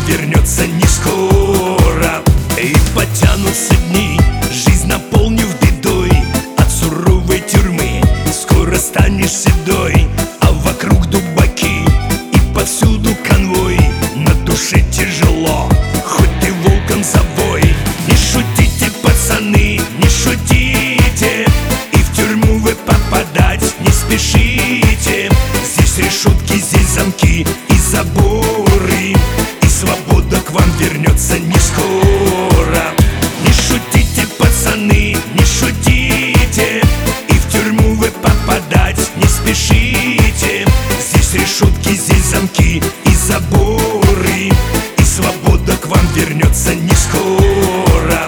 вернется не скоро. И потянутся дни, жизнь наполнив бедой. От суровой тюрьмы скоро станешь седой, а вокруг дубаки и повсюду конвой. На душе тяжело, хоть ты волком завой. Не шутите, пацаны, не шутите, и в тюрьму вы попадать не спешите. Здесь решетки, здесь замки и заборы, и свобода к вам вернется не скоро. Не шутите, пацаны, не шутите, и в тюрьму вы попадать не спешите. Здесь решетки, здесь замки и заборы, и свобода к вам вернется не скоро.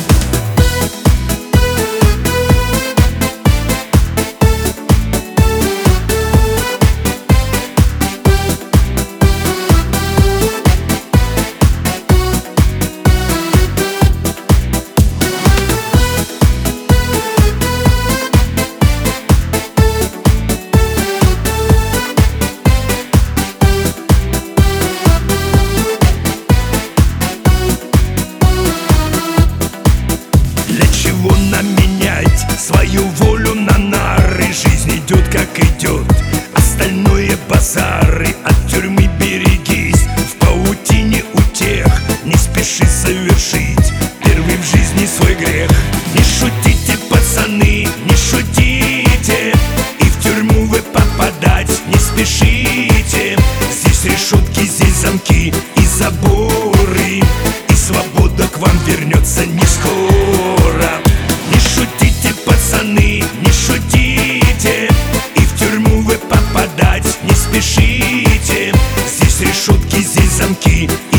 Нам менять свою волю на нары? Жизнь идет как идет, остальное базары. От тюрьмы берегись, в паутине утех не спеши совершить первый в жизни свой грех. Не шутите, пацаны, не шутите, и в тюрьму вы попадать не спешите. Здесь решетки, здесь замки и заборы, и свобода к вам вернется не скоро. Не шутите, пацаны, не шутите, и в тюрьму вы попадать не спешите. Здесь решетки, здесь замки